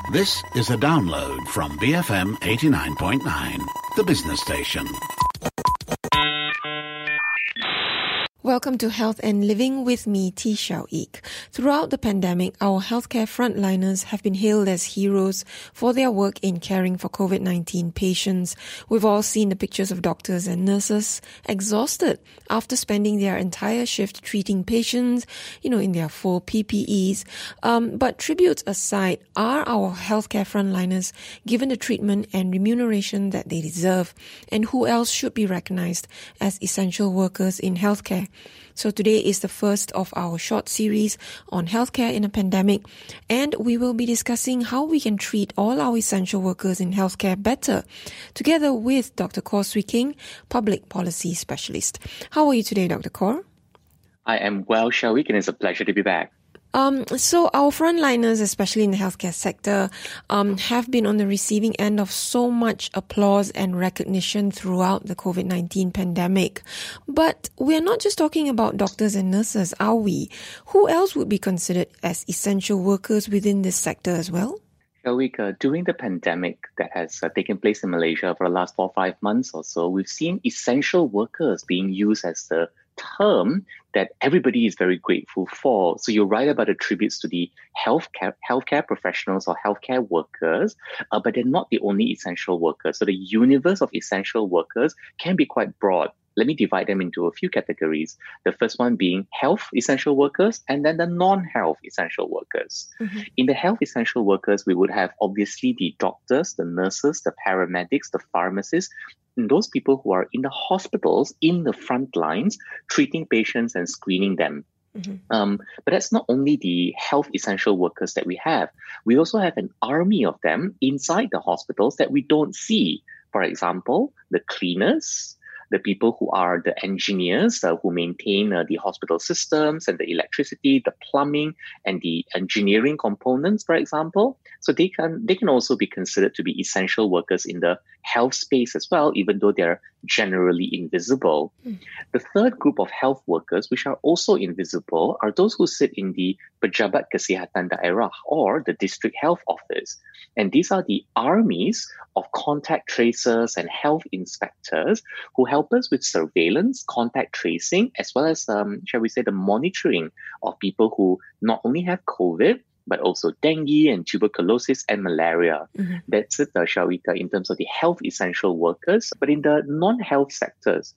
This is a download from BFM 89.9, the business station. Welcome to Health and Living with me, T. Xiao Ik. Throughout the pandemic, our healthcare frontliners have been hailed as heroes for their work in caring for COVID-19 patients. We've all seen the pictures of doctors and nurses exhausted after spending their entire shift treating patients, in their full PPEs. But tributes aside, are our healthcare frontliners given the treatment and remuneration that they deserve? And who else should be recognized as essential workers in healthcare? So today is the first of our short series on healthcare in a pandemic, and we will be discussing how we can treat all our essential workers in healthcare better, together with Dr. Kaur Swee King, Public Policy Specialist. How are you today, Dr. Kaur? I am well, Xiao Ik, and it's a pleasure to be back. So our frontliners, especially in the healthcare sector, have been on the receiving end of so much applause and recognition throughout the COVID-19 pandemic. But we're not just talking about doctors and nurses, are we? Who else would be considered as essential workers within this sector as well? During the pandemic that has taken place in Malaysia for the last 4 or 5 months or so, we've seen essential workers being used as the term that everybody is very grateful for. So you're right about the tributes to the healthcare professionals or healthcare workers, but they're not the only essential workers. So the universe of essential workers can be quite broad. Let me divide them into a few categories. The first one being health essential workers, and then the non-health essential workers. Mm-hmm. In the health essential workers, we would have obviously the doctors, the nurses, the paramedics, the pharmacists, and those people who are in the hospitals, in the front lines, treating patients and screening them. Mm-hmm. But that's not only the health essential workers that we have. We also have an army of them inside the hospitals that we don't see. For example, the cleaners, the people who are the engineers who maintain the hospital systems and the electricity, the plumbing, and the engineering components, for example. So they can also be considered to be essential workers in the health space as well, even though they're generally invisible. Mm. The third group of health workers, which are also invisible, are those who sit in the Pejabat Kesihatan Daerah or the district health office. And these are the armies of contact tracers and health inspectors who help us with surveillance, contact tracing, as well as, the monitoring of people who not only have COVID, but also dengue and tuberculosis and malaria. Mm-hmm. That's it, in terms of the health essential workers. But in the non-health sectors,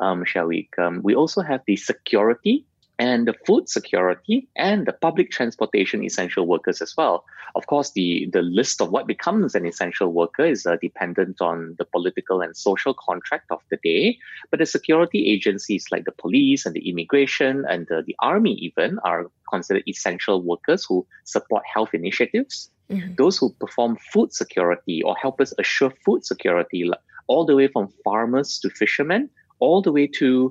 we also have the security and the food security and the public transportation essential workers as well. Of course, the list of what becomes an essential worker is dependent on the political and social contract of the day. But the security agencies like the police and the immigration and the army even are considered essential workers who support health initiatives. Mm-hmm. Those who perform food security or help us assure food security, all the way from farmers to fishermen, all the way to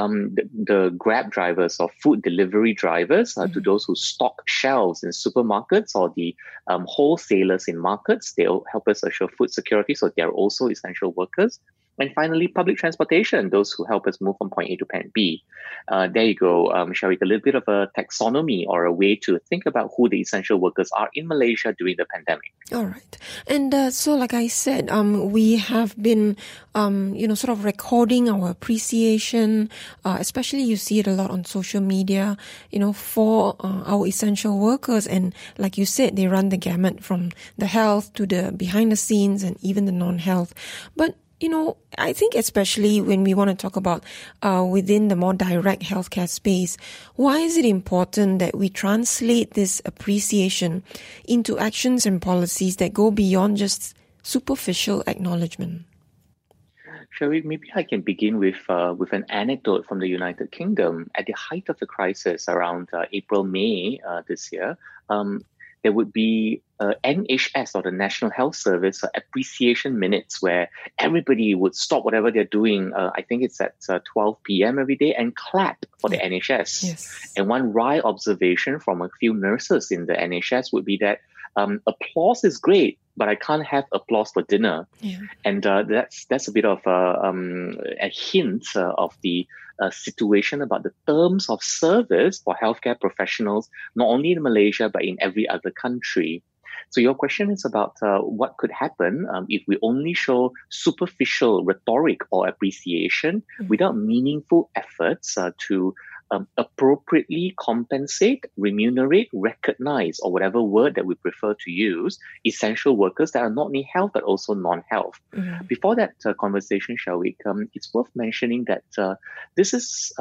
the Grab drivers or food delivery drivers, to those who stock shelves in supermarkets or the wholesalers in markets. They'll help us assure food security, so they're also essential workers. And finally, public transportation, those who help us move from point A to point B. There you go, Sharik, a little bit of a taxonomy or a way to think about who the essential workers are in Malaysia during the pandemic. All right. And so like I said, we have been, sort of recording our appreciation, especially you see it a lot on social media, for our essential workers. And like you said, they run the gamut from the health to the behind the scenes and even the non-health. But I think especially when we want to talk about within the more direct healthcare space, why is it important that we translate this appreciation into actions and policies that go beyond just superficial acknowledgement? Sharif, maybe I can begin with an anecdote from the United Kingdom. At the height of the crisis around April, May this year, there would be NHS or the National Health Service appreciation minutes where everybody would stop whatever they're doing. I think it's at 12 p.m. every day and clap for the NHS. Yes. And one wry observation from a few nurses in the NHS would be that applause is great, but I can't have applause for dinner. Yeah. And that's a bit of a hint of the situation about the terms of service for healthcare professionals, not only in Malaysia, but in every other country. So your question is about what could happen if we only show superficial rhetoric or appreciation without meaningful efforts to appropriately compensate, remunerate, recognize, or whatever word that we prefer to use, essential workers that are not only health but also non-health. Before that conversation, Shawik, it's worth mentioning that this is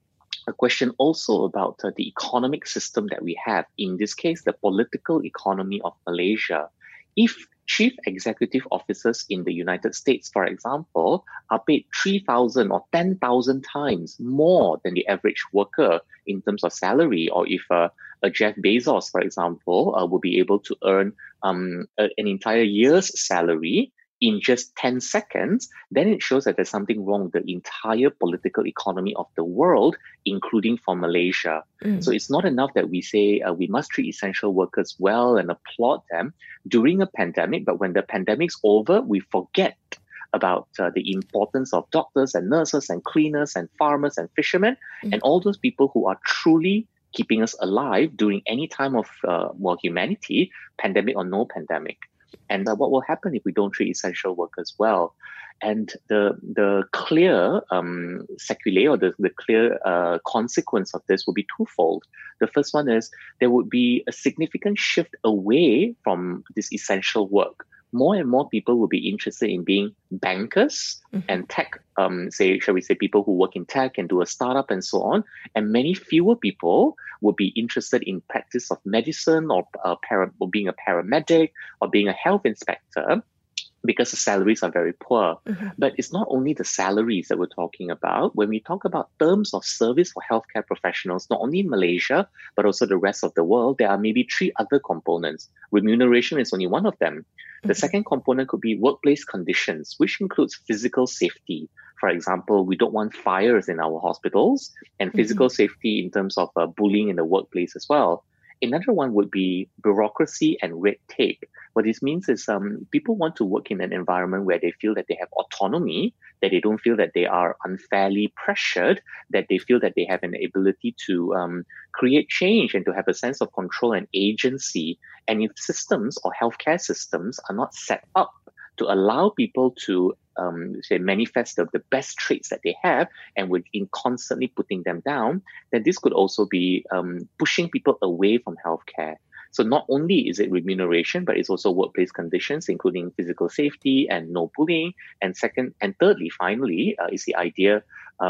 a question also about the economic system that we have. In this case, the political economy of Malaysia. If chief executive officers in the United States, for example, are paid 3,000 or 10,000 times more than the average worker in terms of salary, or if a Jeff Bezos, for example, will be able to earn an entire year's salary in just 10 seconds, then it shows that there's something wrong with the entire political economy of the world, including for Malaysia. So it's not enough that we say we must treat essential workers well and applaud them during a pandemic, but when the pandemic's over, we forget about the importance of doctors and nurses and cleaners and farmers and fishermen and all those people who are truly keeping us alive during any time of humanity, pandemic or no pandemic. And what will happen if we don't treat essential workers well? And the clear sequelae or the clear consequence of this will be twofold. The first one is there would be a significant shift away from this essential work. More and more people will be interested in being bankers and tech, shall we say people who work in tech and do a startup and so on. And many fewer people will be interested in practice of medicine or being a paramedic or being a health inspector, because the salaries are very poor. But it's not only the salaries that we're talking about. When we talk about terms of service for healthcare professionals, not only in Malaysia, but also the rest of the world, there are maybe 3 other components. Remuneration is only one of them. The second component could be workplace conditions, which includes physical safety. For example, we don't want fires in our hospitals, and physical safety in terms of bullying in the workplace as well. Another one would be bureaucracy and red tape. What this means is people want to work in an environment where they feel that they have autonomy, that they don't feel that they are unfairly pressured, that they feel that they have an ability to create change and to have a sense of control and agency. And if systems or healthcare systems are not set up to allow people to manifest the best traits that they have, and in constantly putting them down, then this could also be pushing people away from healthcare. So not only is it remuneration, but it's also workplace conditions, including physical safety and no bullying. And thirdly, finally, is the idea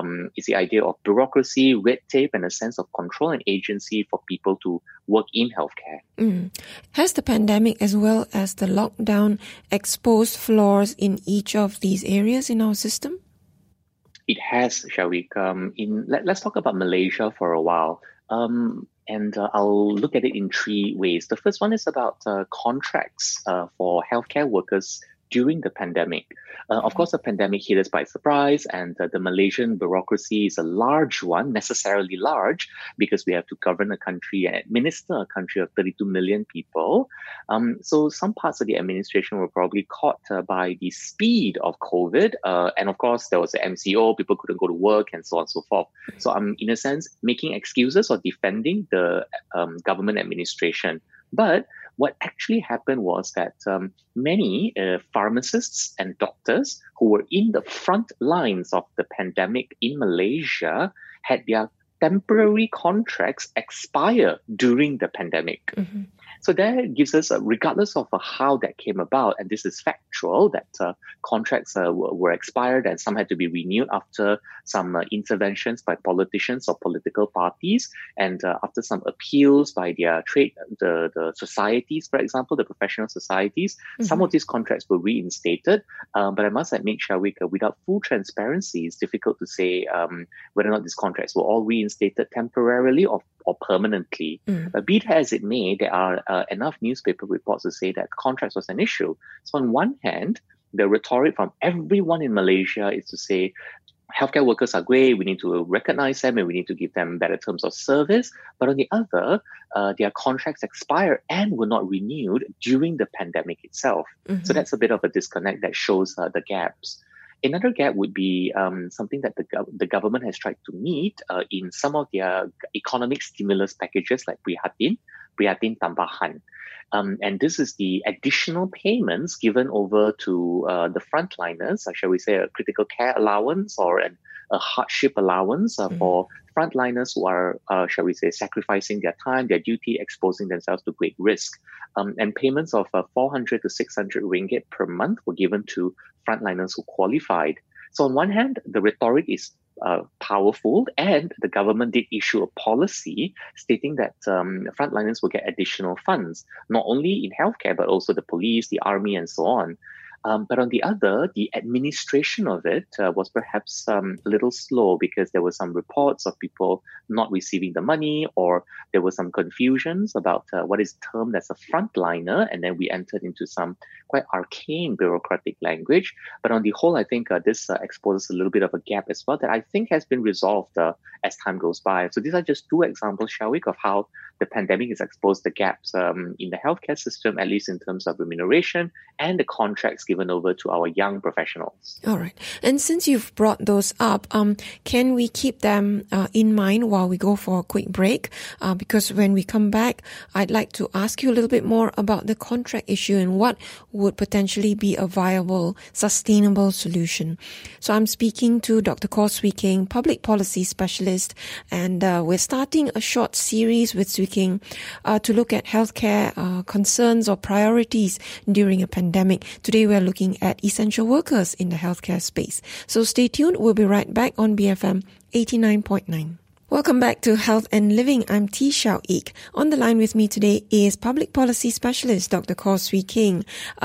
of bureaucracy, red tape, and a sense of control and agency for people to work in healthcare. Has the pandemic as well as the lockdown exposed flaws in each of these areas in our system? It has, Shawik. Let's talk about Malaysia for a while. And I'll look at it in 3 ways. The first one is about contracts for healthcare workers during the pandemic. Of course, the pandemic hit us by surprise, and the Malaysian bureaucracy is a large one, necessarily large, because we have to govern a country and administer a country of 32 million people. So some parts of the administration were probably caught by the speed of COVID. And of course, there was the MCO, people couldn't go to work, and so on and so forth. So I'm, in a sense, making excuses or defending the government administration. But what actually happened was that many pharmacists and doctors who were in the front lines of the pandemic in Malaysia had their temporary contracts expire during the pandemic. So that gives us, regardless of how that came about, and this is factual, that contracts were expired and some had to be renewed after some interventions by politicians or political parties, and after some appeals by their the societies, for example, the professional societies, some of these contracts were reinstated. But I must admit, Shawik, without full transparency, it's difficult to say whether or not these contracts were all reinstated temporarily or permanently. But be that as it may, there are enough newspaper reports to say that contracts was an issue. So on one hand, the rhetoric from everyone in Malaysia is to say, healthcare workers are great, we need to recognize them and we need to give them better terms of service. But on the other, their contracts expired and were not renewed during the pandemic itself. So that's a bit of a disconnect that shows the gaps. Another gap would be something that the government has tried to meet in some of their economic stimulus packages like Prihatin Tambahan. And this is the additional payments given over to the frontliners, shall we say a critical care allowance or a hardship allowance for frontliners who are, shall we say, sacrificing their time, their duty, exposing themselves to great risk. And payments of 400 to 600 ringgit per month were given to frontliners who qualified. So on one hand, the rhetoric is powerful, and the government did issue a policy stating that frontliners will get additional funds, not only in healthcare, but also the police, the army, and so on. But on the other, the administration of it was perhaps a little slow because there were some reports of people not receiving the money, or there were some confusions about what is termed as a frontliner, and then we entered into some quite arcane bureaucratic language. But on the whole, I think this exposes a little bit of a gap as well that I think has been resolved as time goes by. So these are just two examples, shall we, of how the pandemic has exposed the gaps in the healthcare system, at least in terms of remuneration and the contracts given over to our young professionals. All right. And since you've brought those up, can we keep them in mind while we go for a quick break? Because when we come back, I'd like to ask you a little bit more about the contract issue and what would potentially be a viable, sustainable solution. So I'm speaking to Dr. Kaw Swee Kheng, Public Policy Specialist, and we're starting a short series with Swee Kheng to look at healthcare concerns or priorities during a pandemic. Today we're looking at essential workers in the healthcare space. So stay tuned. We'll be right back on BFM 89.9. Welcome back to Health and Living. I'm T. Xiao Ik. On the line with me today is Public Policy Specialist Dr. Kaw Swee Kheng.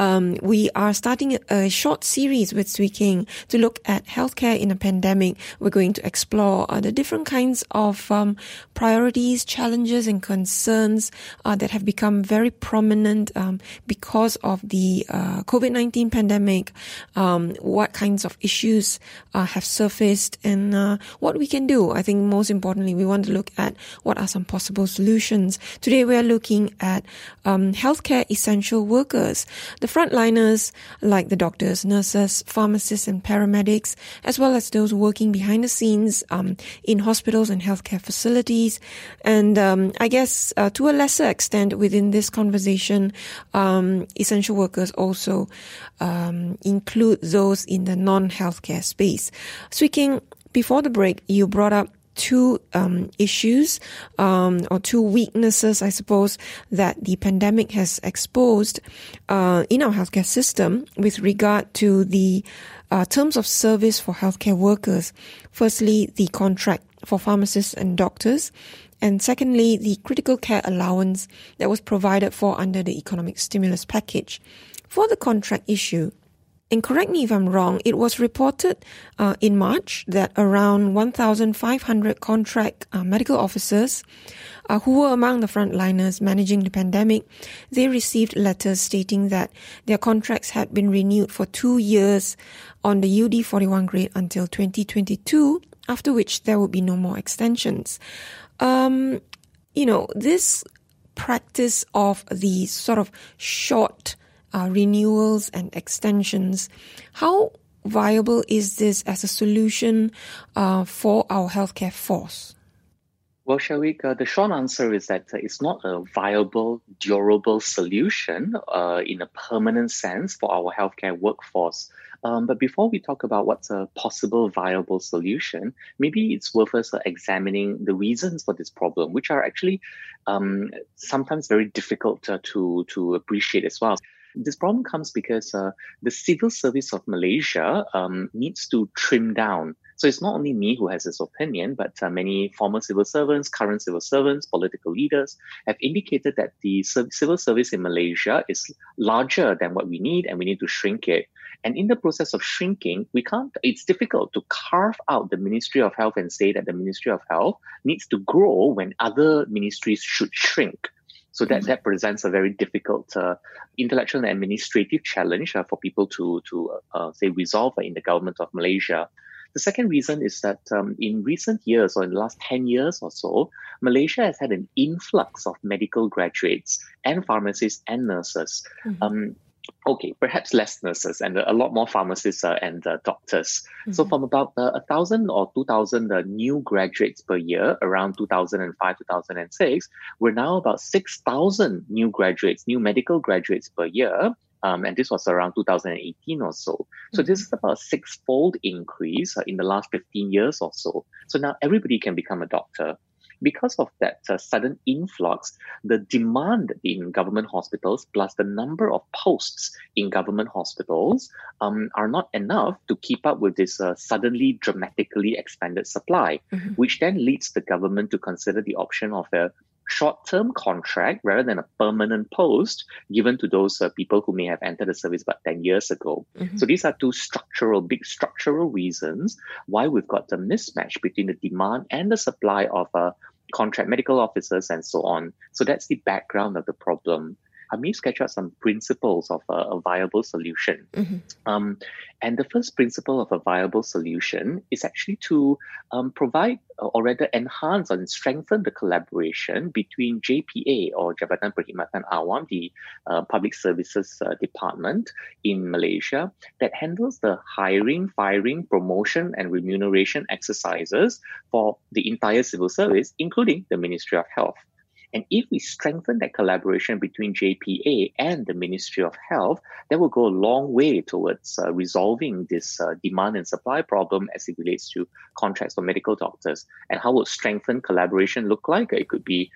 We are starting a short series with Swee Kheng to look at healthcare in a pandemic. We're going to explore the different kinds of priorities, challenges and concerns that have become very prominent because of the COVID-19 pandemic, what kinds of issues have surfaced, and what we can do. I think most importantly, we want to look at what are some possible solutions. Today we are looking at healthcare essential workers, the frontliners like the doctors, nurses, pharmacists and paramedics, as well as those working behind the scenes in hospitals and healthcare facilities. And I guess to a lesser extent within this conversation, essential workers also include those in the non-healthcare space. Swee Kheng, before the break, you brought up two issues or two weaknesses, I suppose, that the pandemic has exposed in our healthcare system with regard to the terms of service for healthcare workers. Firstly, the contract for pharmacists and doctors, and secondly, the critical care allowance that was provided for under the economic stimulus package. For the contract issue, and correct me if I'm wrong, it was reported in March that around 1,500 contract medical officers who were among the frontliners managing the pandemic, they received letters stating that their contracts had been renewed for 2 years on the UD 41 grade until 2022, after which there would be no more extensions. This practice of the sort of short renewals and extensions, how viable is this as a solution for our healthcare force? Well, Shawik, the short answer is that it's not a viable, durable solution in a permanent sense for our healthcare workforce. But before we talk about what's a possible viable solution, maybe it's worth us examining the reasons for this problem, which are actually sometimes very difficult to appreciate as well. This problem comes because the civil service of Malaysia needs to trim down. So it's not only me who has this opinion, but many former civil servants, current civil servants, political leaders have indicated that the civil service in Malaysia is larger than what we need, and we need to shrink it. And in the process of shrinking, it's difficult to carve out the Ministry of Health and say that the Ministry of Health needs to grow when other ministries should shrink. So that presents a very difficult intellectual and administrative challenge for people to resolve in the government of Malaysia. The second reason is that in recent years, or in the last 10 years or so, Malaysia has had an influx of medical graduates and pharmacists and nurses. Okay, perhaps less nurses and a lot more pharmacists and doctors. Mm-hmm. So from about 1,000 or 2,000 new graduates per year, around 2005, 2006, we're now about 6,000 new graduates, new medical graduates per year. And this was around 2018 or so. So this is about a six-fold increase in the last 15 years or so. So now everybody can become a doctor. Because of that sudden influx, the demand in government hospitals plus the number of posts in government hospitals are not enough to keep up with this suddenly dramatically expanded supply, which then leads the government to consider the option of a short-term contract rather than a permanent post given to those people who may have entered the service about 10 years ago. So these are two big structural reasons why we've got the mismatch between the demand and the supply of contract medical officers and so on. So that's the background of the problem. I may sketch out some principles of a viable solution. And the first principle of a viable solution is actually to provide or rather enhance and strengthen the collaboration between JPA or Jabatan Perkhidmatan Awam, the public services department in Malaysia that handles the hiring, firing, promotion and remuneration exercises for the entire civil service, including the Ministry of Health. And if we strengthen that collaboration between JPA and the Ministry of Health, that will go a long way towards resolving this demand and supply problem as it relates to contracts for medical doctors. And how would strengthened collaboration look like? It could be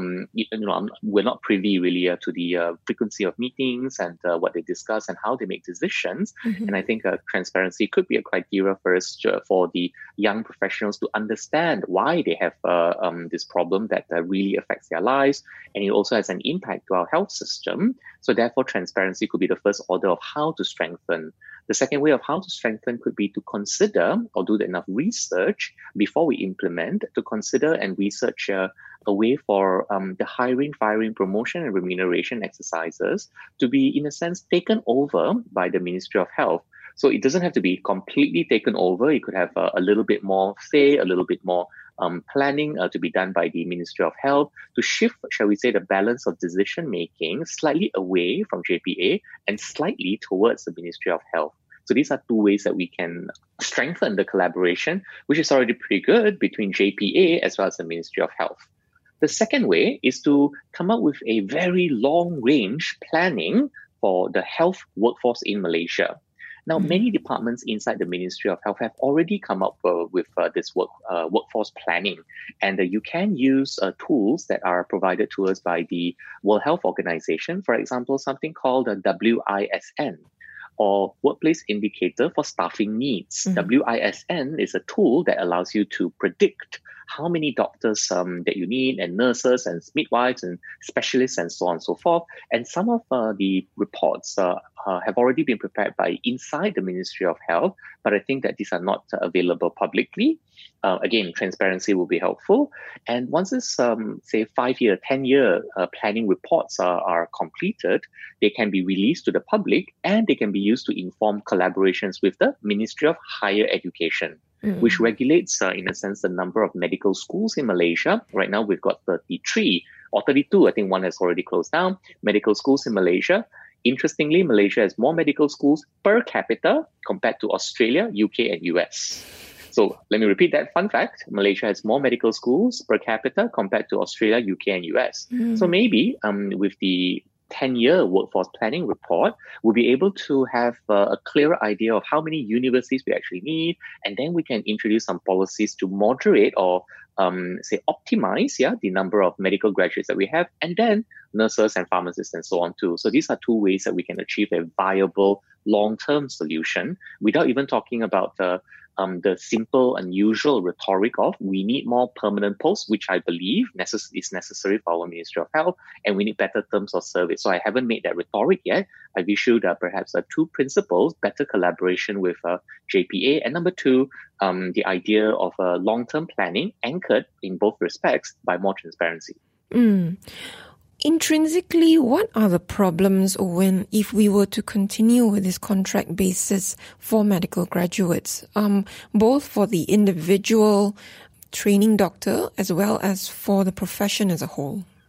we're not privy really to the frequency of meetings and what they discuss and how they make decisions. And I think transparency could be a criteria first for the young professionals to understand why they have this problem that really affects their lives. And it also has an impact to our health system. So therefore, transparency could be the first order of how to strengthen. The second way of how to strengthen could be to consider or do enough research before we implement to consider and research a way for the hiring, firing, promotion, and remuneration exercises to be, in a sense, taken over by the Ministry of Health. So it doesn't have to be completely taken over. It could have a little bit more say, a little bit more planning to be done by the Ministry of Health to shift, shall we say, the balance of decision-making slightly away from JPA and slightly towards the Ministry of Health. So these are two ways that we can strengthen the collaboration, which is already pretty good between JPA as well as the Ministry of Health. The second way is to come up with a very long-range planning for the health workforce in Malaysia. Now, many departments inside the Ministry of Health have already come up with this workforce planning. And you can use tools that are provided to us by the World Health Organization, for example, something called the WISN, or Workplace Indicator for Staffing Needs. WISN is a tool that allows you to predict how many doctors that you need, and nurses and midwives and specialists and so on and so forth. And some of the reports have already been prepared by inside the Ministry of Health, but I think that these are not available publicly. Again, transparency will be helpful. And once this, say, 5-year, 10-year planning reports are completed, they can be released to the public and they can be used to inform collaborations with the Ministry of Higher Education, which regulates, in a sense, the number of medical schools in Malaysia. Right now, we've got 33 or 32. I think one has already closed down. Medical schools in Malaysia. Interestingly, Malaysia has more medical schools per capita compared to Australia, UK, and US. So let me repeat that fun fact. Malaysia has more medical schools per capita compared to Australia, UK, and US. So maybe with the 10-year workforce planning report, we'll be able to have a clearer idea of how many universities we actually need, and then we can introduce some policies to moderate or say optimize the number of medical graduates that we have, and then nurses and pharmacists and so on too. So these are two ways that we can achieve a viable long-term solution without even talking about the simple and usual rhetoric of we need more permanent posts, which I believe is necessary for our Ministry of Health, and we need better terms of service. So I haven't made that rhetoric yet. I've issued perhaps two principles: better collaboration with JPA, and number two, the idea of long-term planning anchored in both respects by more transparency. Intrinsically, what are the problems if we were to continue with this contract basis for medical graduates, both for the individual training doctor as well as for the profession as a whole?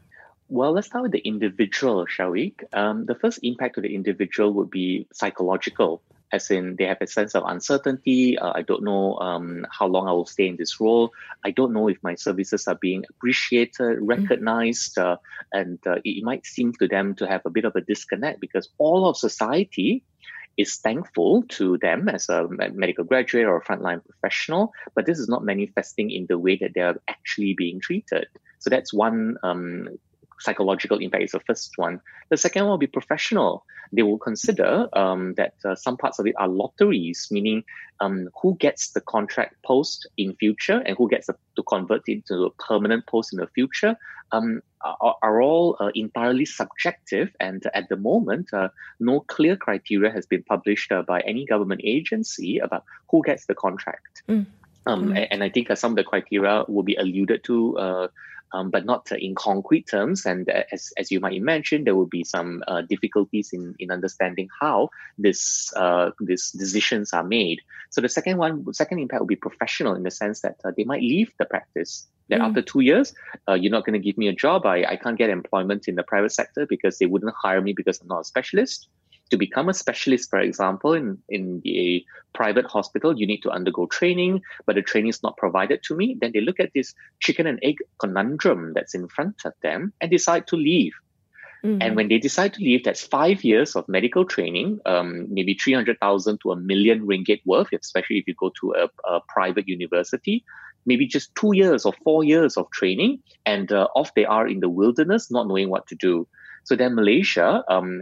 Well, let's start with the individual, shall we? The first impact to the individual would be psychological, as in they have a sense of uncertainty. I don't know how long I will stay in this role. I don't know if my services are being appreciated, recognized, and it might seem to them to have a bit of a disconnect because all of society is thankful to them as a medical graduate or a frontline professional, but this is not manifesting in the way that they are actually being treated. So that's one psychological impact is the first one. The second one will be professional. They will consider that some parts of it are lotteries, meaning who gets the contract post in future and who gets to convert it into a permanent post in the future are all entirely subjective. And at the moment, no clear criteria has been published by any government agency about who gets the contract. And I think some of the criteria will be alluded to but not in concrete terms. And as you might imagine, there will be some difficulties in understanding how these decisions are made. So the second impact will be professional in the sense that they might leave the practice. That after 2 years, you're not going to give me a job. I can't get employment in the private sector because they wouldn't hire me because I'm not a specialist. To become a specialist, for example, in a private hospital, you need to undergo training, but the training is not provided to me. Then they look at this chicken and egg conundrum that's in front of them and decide to leave. And when they decide to leave, that's 5 years of medical training, maybe 300,000 to R1 million worth, especially if you go to a private university. Maybe just 2 years or 4 years of training, and off they are in the wilderness, not knowing what to do. So then Malaysia,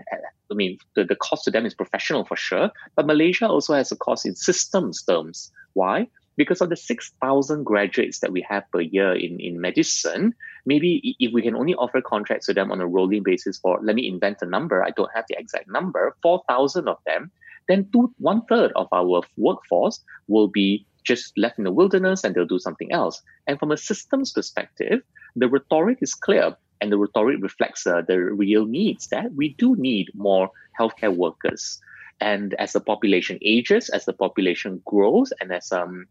the cost to them is professional for sure, but Malaysia also has a cost in systems terms. Why? Because of the 6,000 graduates that we have per year in medicine, maybe if we can only offer contracts to them on a rolling basis for, let me invent a number, I don't have the exact number, 4,000 of them, then 1/3 of our workforce will be just left in the wilderness and they'll do something else. And from a systems perspective, the rhetoric is clear. And the rhetoric reflects the real needs that we do need more healthcare workers. And as the population ages, as the population grows, and as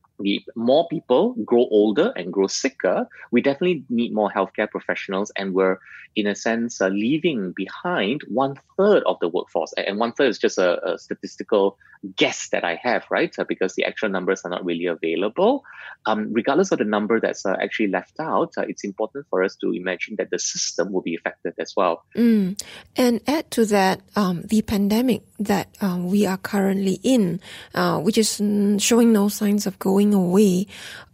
more people grow older and grow sicker, we definitely need more healthcare professionals. And we're, in a sense, leaving behind 1/3 of the workforce. And 1/3 is just a statistical guess that I have, right? Because the actual numbers are not really available. Regardless of the number that's actually left out, it's important for us to imagine that the system will be affected as well. And add to that, the pandemic that we are currently in, which is showing no signs of going away.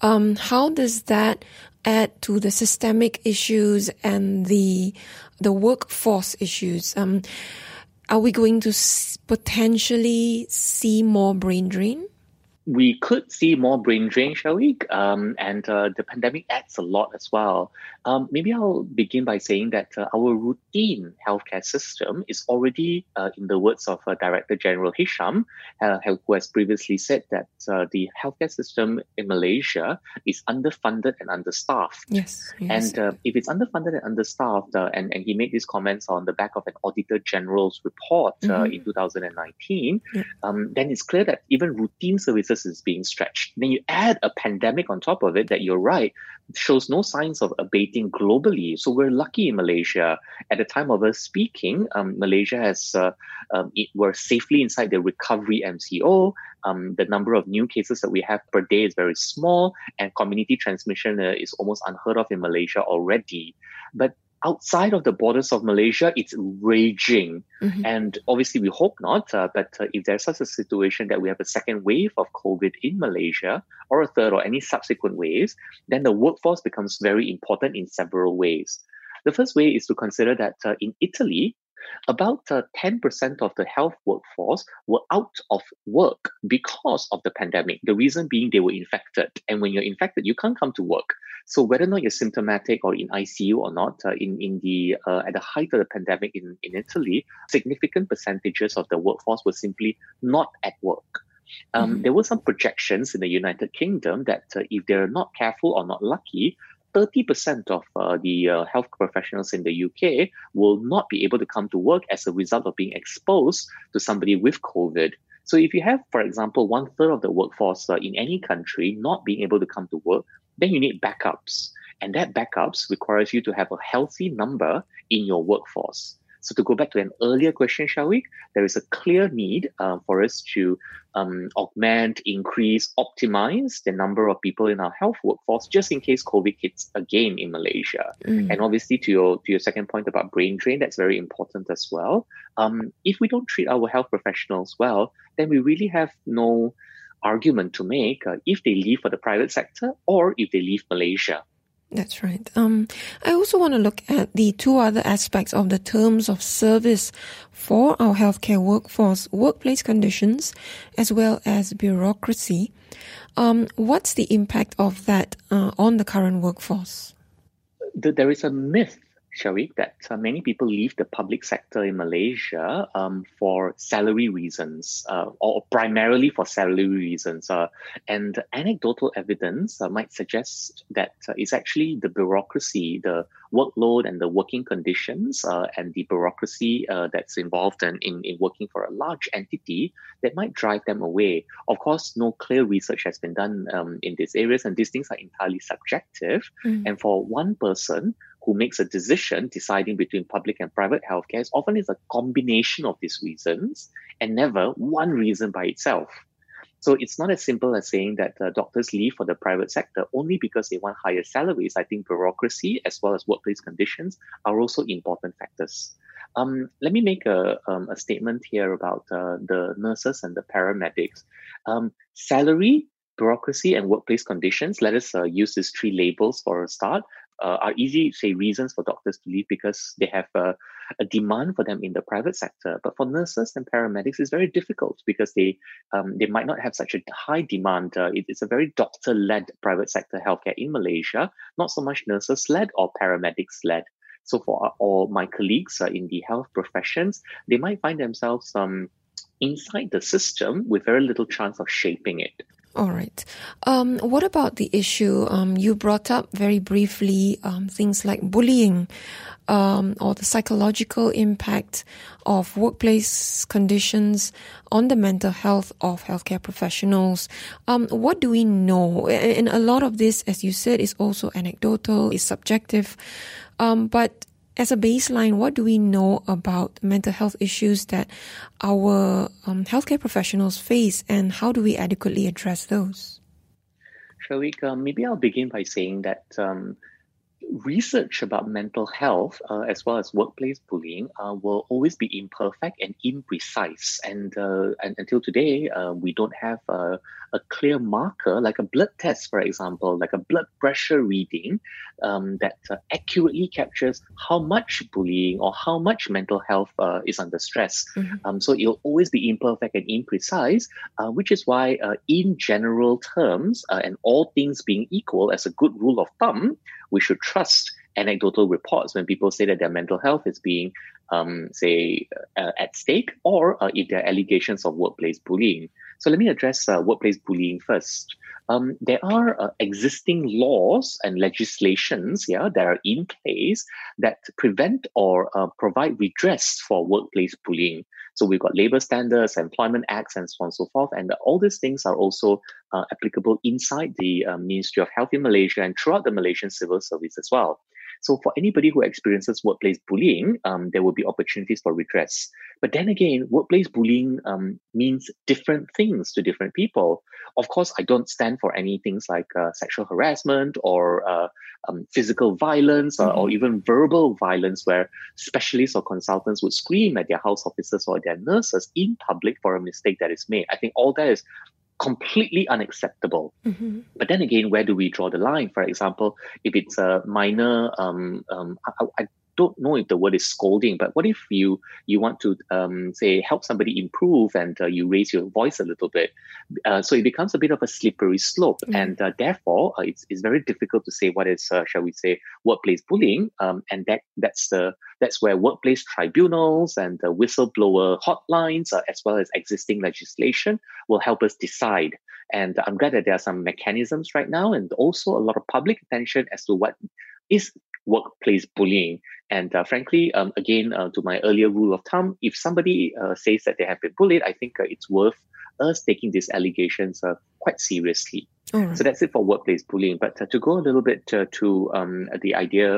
How does that add to the systemic issues and the workforce issues? Are we going to potentially see more brain drain? We could see more brain drain, shall we? And the pandemic adds a lot as well. Maybe I'll begin by saying that our routine healthcare system is already, in the words of Director General Hisham, who has previously said that the healthcare system in Malaysia is underfunded and understaffed. Yes. And if it's underfunded and understaffed, and he made these comments on the back of an Auditor General's report in 2019, then it's clear that even routine services is being stretched. Then you add a pandemic on top of it that, you're right, shows no signs of abating globally. So we're lucky in Malaysia. At the time of us speaking, Malaysia has we're safely inside the recovery MCO. The number of new cases that we have per day is very small, and community transmission is almost unheard of in Malaysia already. But outside of the borders of Malaysia, it's raging. And obviously we hope not, but if there's such a situation that we have a second wave of COVID in Malaysia, or a third or any subsequent waves, then the workforce becomes very important in several ways. The first way is to consider that in Italy, about 10% of the health workforce were out of work because of the pandemic. The reason being they were infected. And when you're infected, you can't come to work. So whether or not you're symptomatic or in ICU or not, at the height of the pandemic in Italy, significant percentages of the workforce were simply not at work. There were some projections in the United Kingdom that if they're not careful or not lucky, 30% of the health professionals in the UK will not be able to come to work as a result of being exposed to somebody with COVID. So if you have, for example, 1/3 of the workforce in any country not being able to come to work, then you need backups. And that backups requires you to have a healthy number in your workforce. So to go back to an earlier question, shall we? There is a clear need for us to augment, increase, optimize the number of people in our health workforce just in case COVID hits again in Malaysia. And obviously, to your second point about brain drain, that's very important as well. If we don't treat our health professionals well, then we really have no argument to make if they leave for the private sector or if they leave Malaysia. That's right. I also want to look at the two other aspects of the terms of service for our healthcare workforce, workplace conditions, as well as bureaucracy. What's the impact of that on the current workforce? There is a myth, shall we, that many people leave the public sector in Malaysia for salary reasons, or primarily for salary reasons. And anecdotal evidence might suggest that it's actually the bureaucracy, the workload and the working conditions and the bureaucracy that's involved in working for a large entity that might drive them away. Of course, no clear research has been done in these areas, and these things are entirely subjective. And for one person who makes a decision deciding between public and private healthcare, often is a combination of these reasons and never one reason by itself. So it's not as simple as saying that doctors leave for the private sector only because they want higher salaries. I think bureaucracy as well as workplace conditions are also important factors. Let me make a statement here about the nurses and the paramedics. Salary, bureaucracy, and workplace conditions, let us use these three labels for a start, are easy, say, reasons for doctors to leave because they have a demand for them in the private sector. But for nurses and paramedics, it's very difficult because they might not have such a high demand. It's a very doctor-led private sector healthcare in Malaysia, not so much nurses-led or paramedics-led. So for all my colleagues in the health professions, they might find themselves inside the system with very little chance of shaping it. All right. What about the issue you brought up very briefly, things like bullying or the psychological impact of workplace conditions on the mental health of healthcare professionals? What do we know? And a lot of this, as you said, is also anecdotal, is subjective. But as a baseline, what do we know about mental health issues that our healthcare professionals face, and how do we adequately address those? Shawik, maybe I'll begin by saying that research about mental health as well as workplace bullying will always be imperfect and imprecise. And until today, we don't have a clear marker, like a blood test, for example, like a blood pressure reading that accurately captures how much bullying or how much mental health is under stress. So it'll always be imperfect and imprecise, which is why in general terms, and all things being equal, as a good rule of thumb, we should trust anecdotal reports when people say that their mental health is being, at stake, or if there are allegations of workplace bullying. So let me address workplace bullying first. There are existing laws and legislations that are in place that prevent or provide redress for workplace bullying. So we've got labor standards, employment acts, and so on and so forth. And all these things are also applicable inside the Ministry of Health in Malaysia and throughout the Malaysian civil service as well. So for anybody who experiences workplace bullying, there will be opportunities for redress. But then again, workplace bullying means different things to different people. Of course, I don't stand for any things like sexual harassment or physical violence or even verbal violence, where specialists or consultants would scream at their house officers or their nurses in public for a mistake that is made. I think all that is completely unacceptable. But then again, where do we draw the line? For example, if it's a minor, I don't know if the word is scolding, but what if you want to help somebody improve and you raise your voice a little bit? So it becomes a bit of a slippery slope, and therefore it's very difficult to say what is, shall we say, workplace bullying, and that's where workplace tribunals and the whistleblower hotlines, as well as existing legislation, will help us decide. And I'm glad that there are some mechanisms right now, and also a lot of public attention as to what is workplace bullying. And frankly, again, to my earlier rule of thumb, if somebody says that they have been bullied, I think it's worth us taking these allegations quite seriously. Right. So that's it for workplace bullying. But to go a little bit to the idea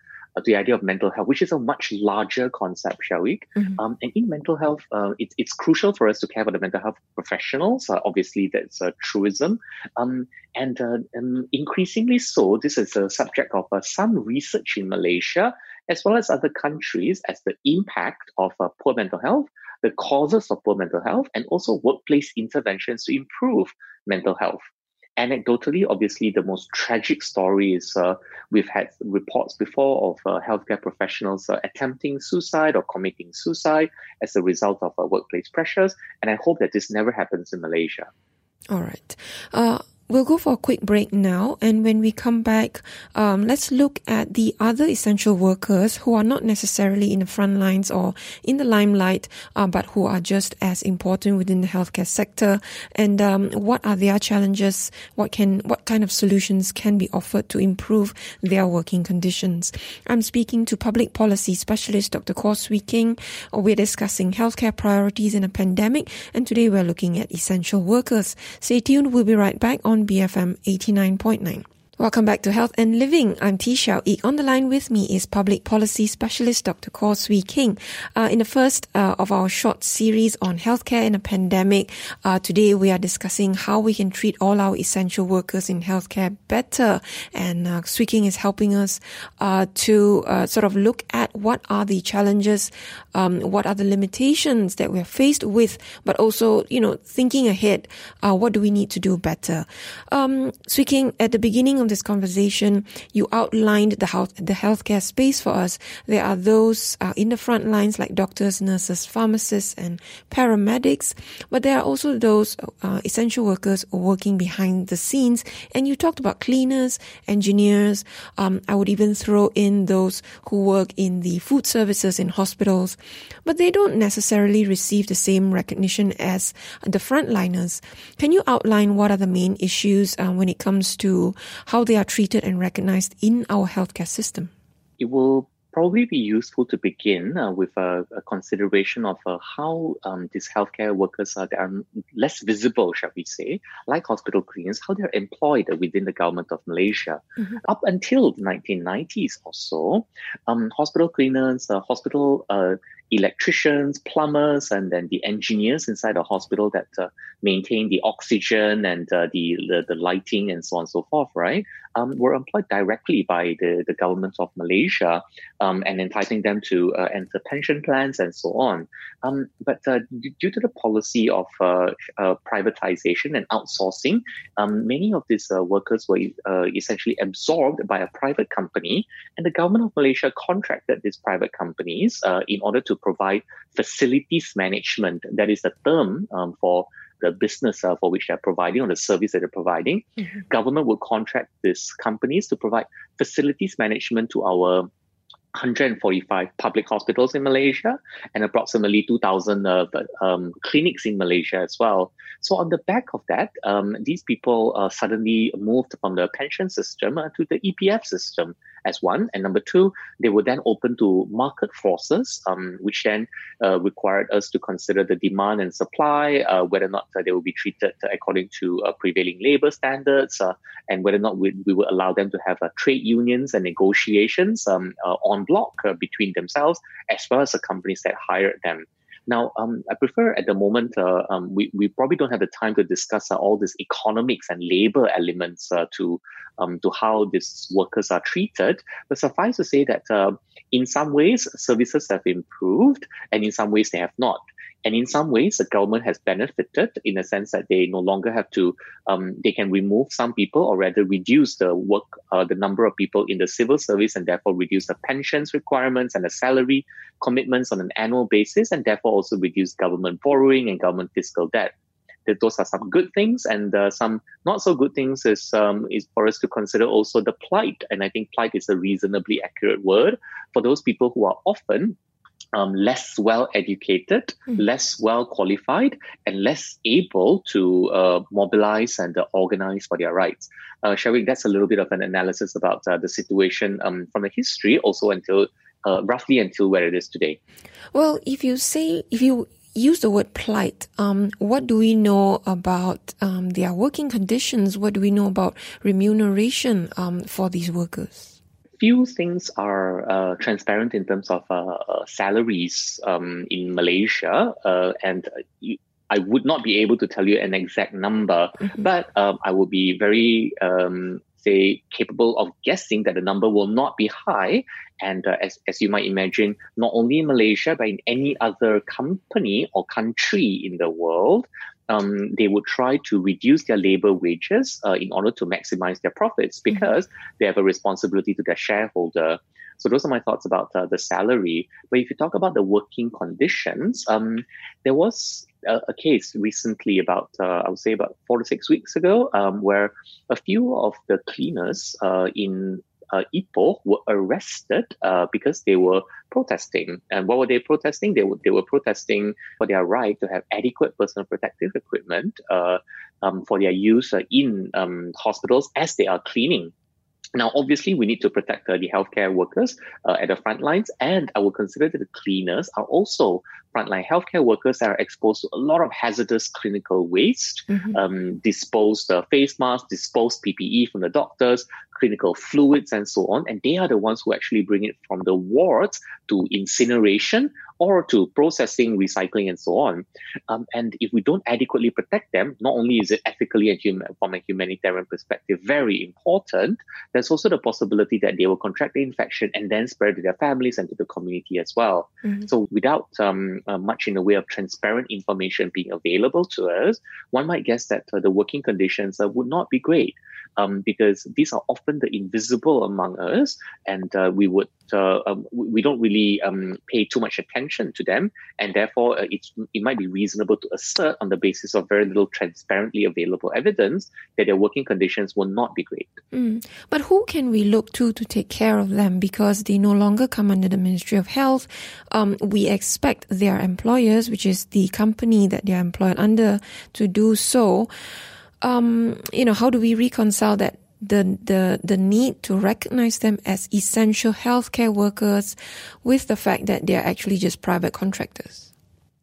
of mental health, which is a much larger concept, shall we? Mm-hmm. And in mental health, it's crucial for us to care about the mental health professionals. Obviously, that's a truism. And increasingly so, this is a subject of some research in Malaysia, as well as other countries, as the impact of poor mental health, the causes of poor mental health, and also workplace interventions to improve mental health. Anecdotally, obviously, the most tragic story is we've had reports before of healthcare professionals attempting suicide or committing suicide as a result of workplace pressures. And I hope that this never happens in Malaysia. All right. We'll go for a quick break now, and when we come back, let's look at the other essential workers who are not necessarily in the front lines or in the limelight, but who are just as important within the healthcare sector, and what are their challenges, what kind of solutions can be offered to improve their working conditions. I'm speaking to public policy specialist Dr. Kaw Swee King. We're discussing healthcare priorities in a pandemic, and today we're looking at essential workers. Stay tuned, we'll be right back on BFM 89.9. Welcome back to Health and Living. I'm T. Xiao Ik. On the line with me is Public Policy Specialist Dr. Kaw Swee King. In the first of our short series on healthcare in a pandemic, today we are discussing how we can treat all our essential workers in healthcare better. And Swee King is helping us to sort of look at what are the challenges, what are the limitations that we're faced with, but also, thinking ahead, what do we need to do better? Swee King, at the beginning of this conversation, you outlined the healthcare space for us. There are those in the front lines like doctors, nurses, pharmacists, and paramedics, but there are also those essential workers working behind the scenes. And you talked about cleaners, engineers. I would even throw in those who work in the food services in hospitals, but they don't necessarily receive the same recognition as the frontliners. Can you outline what are the main issues when it comes to how they are treated and recognized in our healthcare system? It will probably be useful to begin with a consideration of how these healthcare workers that are less visible, shall we say, like hospital cleaners, how they're employed within the government of Malaysia. Mm-hmm. Up until the 1990s or so, hospital cleaners, hospital electricians, plumbers, and then the engineers inside the hospital that maintain the oxygen and the lighting and so on and so forth, right, were employed directly by the government of Malaysia and entitling them to enter pension plans and so on. But due to the policy of privatization and outsourcing, many of these workers were essentially absorbed by a private company, and the government of Malaysia contracted these private companies in order to provide facilities management. That is the term for the business for which they're providing or the service that they're providing. Mm-hmm. Government will contract these companies to provide facilities management to our 145 public hospitals in Malaysia and approximately 2,000 clinics in Malaysia as well. So on the back of that, these people suddenly moved from the pension system to the EPF system as one. And number two, they were then open to market forces, which then required us to consider the demand and supply, whether or not they will be treated according to prevailing labor standards, and whether or not we will allow them to have trade unions and negotiations on block between themselves, as well as the companies that hired them. Now, I prefer at the moment, we probably don't have the time to discuss all these economics and labor elements to how these workers are treated. But suffice to say that in some ways, services have improved and in some ways they have not. And in some ways, the government has benefited in the sense that they no longer have to, they can remove some people or rather reduce the number of people in the civil service and therefore reduce the pensions requirements and the salary commitments on an annual basis and therefore also reduce government borrowing and government fiscal debt. Those are some good things, and some not so good things is for us to consider also the plight. And I think plight is a reasonably accurate word for those people who are often less well educated, less well qualified, and less able to mobilize and organize for their rights. Sharik, that's a little bit of an analysis about the situation from the history, also until roughly until where it is today. Well, if you use the word plight. What do we know about their working conditions? What do we know about remuneration for these workers? Few things are transparent in terms of salaries in Malaysia, and I would not be able to tell you an exact number, but I will be very capable of guessing that the number will not be high. And as you might imagine, not only in Malaysia, but in any other company or country in the world, they would try to reduce their labor wages in order to maximize their profits because they have a responsibility to their shareholder. So those are my thoughts about the salary. But if you talk about the working conditions, there was a case recently about, I would say about 4 to 6 weeks ago, where a few of the cleaners in Ipoh were arrested because they were protesting. And what were they protesting? They were protesting for their right to have adequate personal protective equipment for their use in hospitals as they are cleaning. Now, obviously, we need to protect the healthcare workers at the front lines, and I would consider that the cleaners are also frontline healthcare workers that are exposed to a lot of hazardous clinical waste, disposed face masks, disposed PPE from the doctors, clinical fluids, and so on. And they are the ones who actually bring it from the wards to incineration or to processing, recycling, and so on. And if we don't adequately protect them, not only is it ethically and from a humanitarian perspective very important, there's also the possibility that they will contract the infection and then spread to their families and to the community as well. So without much in the way of transparent information being available to us, one might guess that the working conditions would not be great. Because these are often the invisible among us, and we don't really pay too much attention to them, and therefore it might be reasonable to assert on the basis of very little transparently available evidence that their working conditions will not be great. But who can we look to take care of them, because they no longer come under the Ministry of Health? We expect their employers, which is the company that they are employed under, to do so. How do we reconcile that the need to recognize them as essential healthcare workers with the fact that they are actually just private contractors?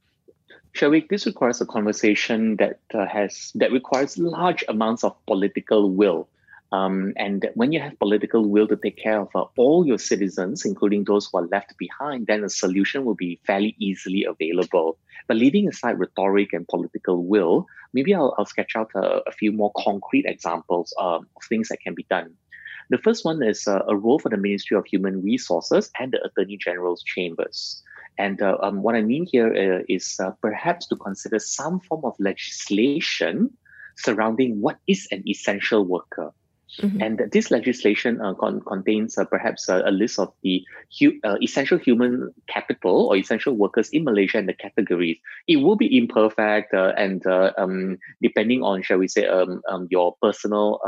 Shawik, this requires a conversation that requires large amounts of political will. And when you have political will to take care of all your citizens, including those who are left behind, then a solution will be fairly easily available. But leaving aside rhetoric and political will, maybe I'll sketch out a few more concrete examples of things that can be done. The first one is a role for the Ministry of Human Resources and the Attorney General's chambers. And what I mean here is perhaps to consider some form of legislation surrounding what is an essential worker. And this legislation contains perhaps a list of the essential human capital or essential workers in Malaysia and the categories. It will be imperfect and depending on, shall we say, your personal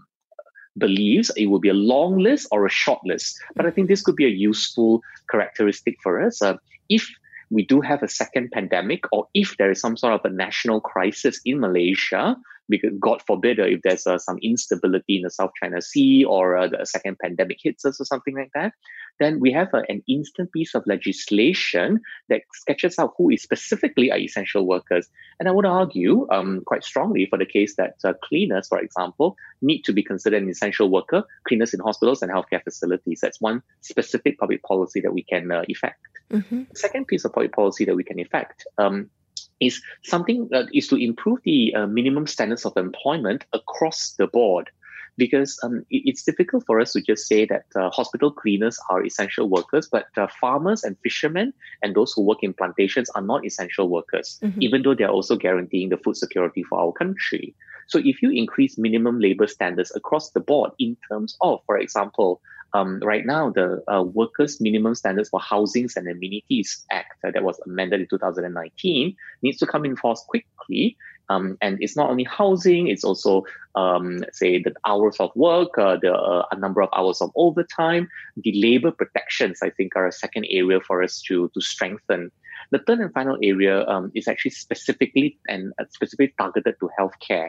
beliefs, it will be a long list or a short list. But I think this could be a useful characteristic for us. If we do have a second pandemic, or if there is some sort of a national crisis in Malaysia, because God forbid if there's some instability in the South China Sea or the second pandemic hits us or something like that, then we have an instant piece of legislation that sketches out who is specifically our essential workers. And I would argue quite strongly for the case that cleaners, for example, need to be considered an essential worker, cleaners in hospitals and healthcare facilities. That's one specific public policy that we can effect. The second piece of public policy that we can effect is something that is to improve the minimum standards of employment across the board. Because it's difficult for us to just say that hospital cleaners are essential workers, but farmers and fishermen and those who work in plantations are not essential workers, even though they're also guaranteeing the food security for our country. So if you increase minimum labor standards across the board in terms of, for example, right now, the Workers' Minimum Standards for Housings and Amenities Act that was amended in 2019 needs to come in force quickly. And it's not only housing, it's also, say, the hours of work, a number of hours of overtime. The labor protections, I think, are a second area for us to strengthen. The third and final area is actually specifically targeted to healthcare.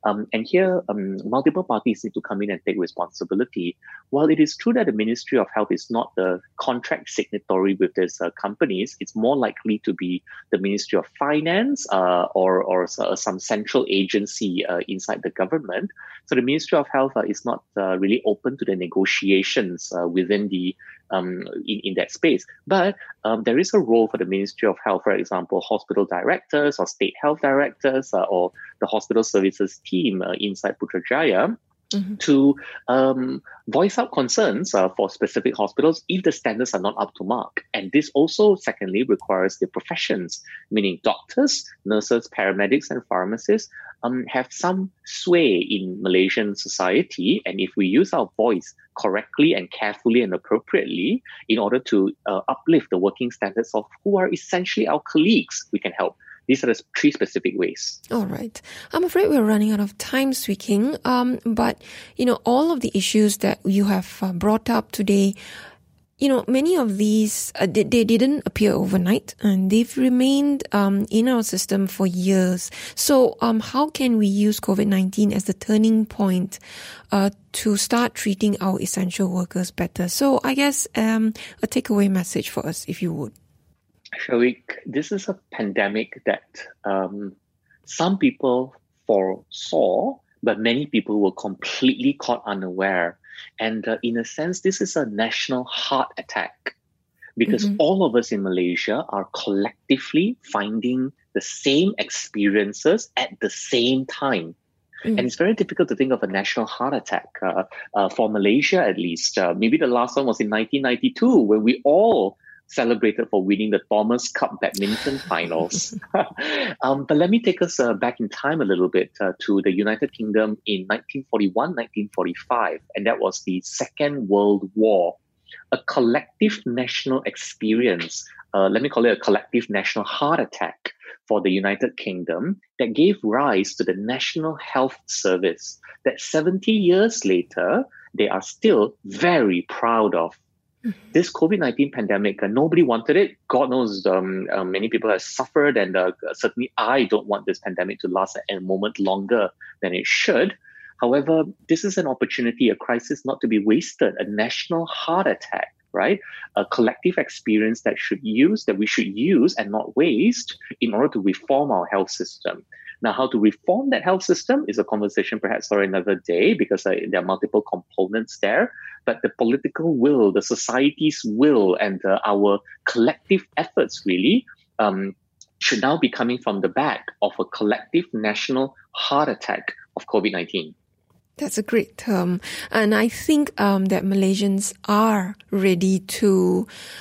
And here, multiple parties need to come in and take responsibility. While it is true that the Ministry of Health is not the contract signatory with these companies, it's more likely to be the Ministry of Finance or some central agency inside the government. So the Ministry of Health is not really open to the negotiations within the in that space. But there is a role for the Ministry of Health, for example, hospital directors or state health directors or the hospital services team inside Putrajaya to voice out concerns for specific hospitals if the standards are not up to mark. And this also, secondly, requires the professions, meaning doctors, nurses, paramedics, and pharmacists, have some sway in Malaysian society. And if we use our voice correctly and carefully and appropriately in order to uplift the working standards of who are essentially our colleagues, we can help. These are the three specific ways. All right. I'm afraid we're running out of time, Swee King. But, all of the issues that you have brought up today, many of these, they didn't appear overnight and they've remained in our system for years. So how can we use COVID-19 as the turning point to start treating our essential workers better? So I guess a takeaway message for us, if you would. Sharik, this is a pandemic that some people foresaw, but many people were completely caught unaware. And in a sense, this is a national heart attack because all of us in Malaysia are collectively finding the same experiences at the same time. And it's very difficult to think of a national heart attack for Malaysia, at least. Maybe the last one was in 1992 when we all celebrated for winning the Thomas Cup badminton finals. But let me take us back in time a little bit to the United Kingdom in 1941, 1945, and that was the Second World War. A collective national experience, let me call it a collective national heart attack for the United Kingdom that gave rise to the National Health Service that 70 years later, they are still very proud of. This COVID-19 pandemic, nobody wanted it. God knows many people have suffered, and certainly I don't want this pandemic to last a moment longer than it should. However, this is an opportunity, a crisis not to be wasted, a national heart attack, right? A collective experience that we should use and not waste in order to reform our health system. Now, how to reform that health system is a conversation perhaps for another day because there are multiple components there. But the political will, the society's will, and our collective efforts really should now be coming from the back of a collective national heart attack of COVID-19. That's a great term. And I think that Malaysians are ready to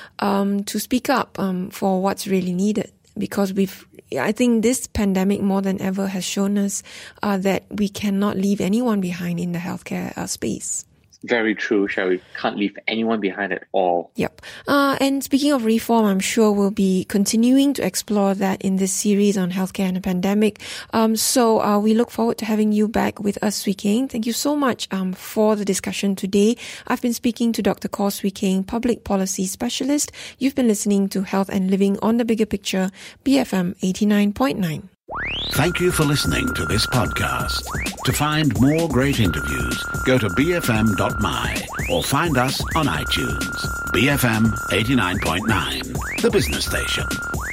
speak up for what's really needed, because I think this pandemic more than ever has shown us that we cannot leave anyone behind in the healthcare space. Very true, Sherry. Can't leave anyone behind at all. Yep. And speaking of reform, I'm sure we'll be continuing to explore that in this series on healthcare and the pandemic. So we look forward to having you back with us, Swee King. Thank you so much for the discussion today. I've been speaking to Dr. Kor Swee King, Public Policy Specialist. You've been listening to Health and Living on the Bigger Picture, BFM 89.9. Thank you for listening to this podcast. To find more great interviews, go to bfm.my or find us on iTunes. BFM 89.9, the business station.